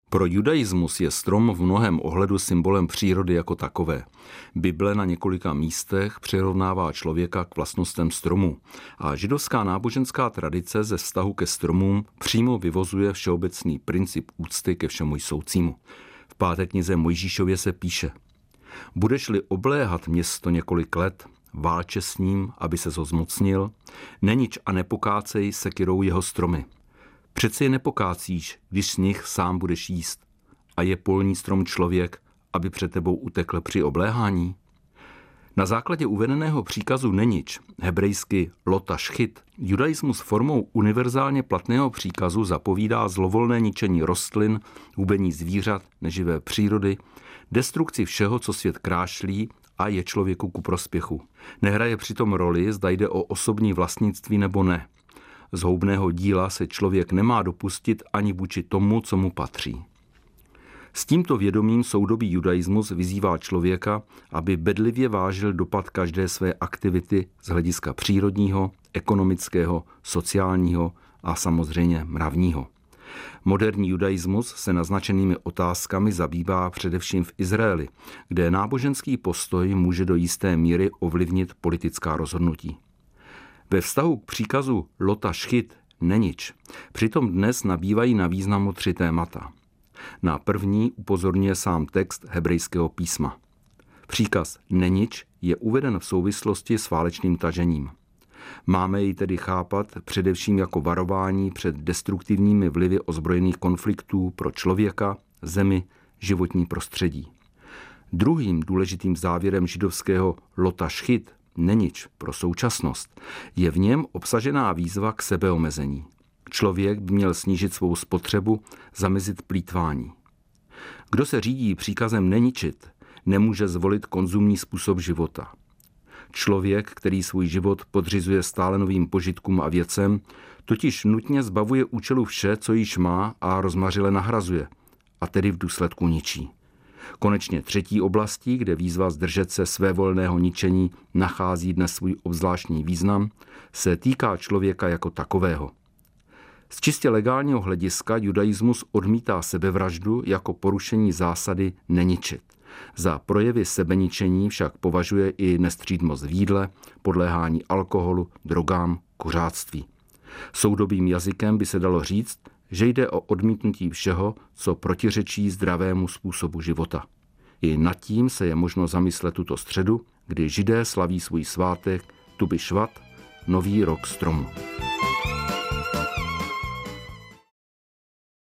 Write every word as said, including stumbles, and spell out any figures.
Pro judaismus je strom v mnohém ohledu symbolem přírody jako takové. Bible na několika místech přirovnává člověka k vlastnostem stromu a židovská náboženská tradice ze vztahu ke stromům přímo vyvozuje všeobecný princip úcty ke všemu jsoucímu. V páté knize Mojžíšově se píše: Budeš-li obléhat město několik let, válče s ním, aby se ho zmocnil, nenič a nepokácej sekyrou jeho stromy. Přeci je nepokácíš, když z nich sám budeš jíst. A je polní strom člověk, aby před tebou utekl při obléhání? Na základě uvedeného příkazu nenič, hebrejsky lota šchit, judaismus formou univerzálně platného příkazu zapovídá zlovolné ničení rostlin, hubení zvířat, neživé přírody, destrukci všeho, co svět krášlí a je člověku ku prospěchu. Nehraje přitom roli, zda jde o osobní vlastnictví nebo ne. Zhoubného díla se člověk nemá dopustit ani vůči tomu, co mu patří. S tímto vědomím soudobý judaismus vyzývá člověka, aby bedlivě vážil dopad každé své aktivity z hlediska přírodního, ekonomického, sociálního a samozřejmě mravního. Moderní judaismus se naznačenými otázkami zabývá především v Izraeli, kde náboženský postoj může do jisté míry ovlivnit politická rozhodnutí. Ve vztahu k příkazu lota šchit, nenič, přitom dnes nabývají na významu tři témata. Na první upozorňuje sám text hebrejského písma. Příkaz nenič je uveden v souvislosti s válečným tažením. Máme ji tedy chápat především jako varování před destruktivními vlivy ozbrojených konfliktů pro člověka, zemi, životní prostředí. Druhým důležitým závěrem židovského lota šchit, nenič pro současnost, je v něm obsažená výzva k sebeomezení. Člověk by měl snížit svou spotřebu, zamezit plýtvání. Kdo se řídí příkazem neničit, nemůže zvolit konzumní způsob života. Člověk, který svůj život podřizuje stále novým požitkům a věcem, totiž nutně zbavuje účelu vše, co již má, a rozmařile nahrazuje, a tedy v důsledku ničí. Konečně třetí oblastí, kde výzva zdržet se svévolného ničení nachází dnes svůj obzvláštní význam, se týká člověka jako takového. Z čistě legálního hlediska judaismus odmítá sebevraždu jako porušení zásady neničit. Za projevy sebeničení však považuje i nestřídmost v jídle, podléhání alkoholu, drogám, kuřáctví. Soudobým jazykem by se dalo říct, že jde o odmítnutí všeho, co protiřečí zdravému způsobu života. I nad tím se je možno zamyslet tuto středu, kdy Židé slaví svůj svátek Tu Bišvat, nový rok stromu.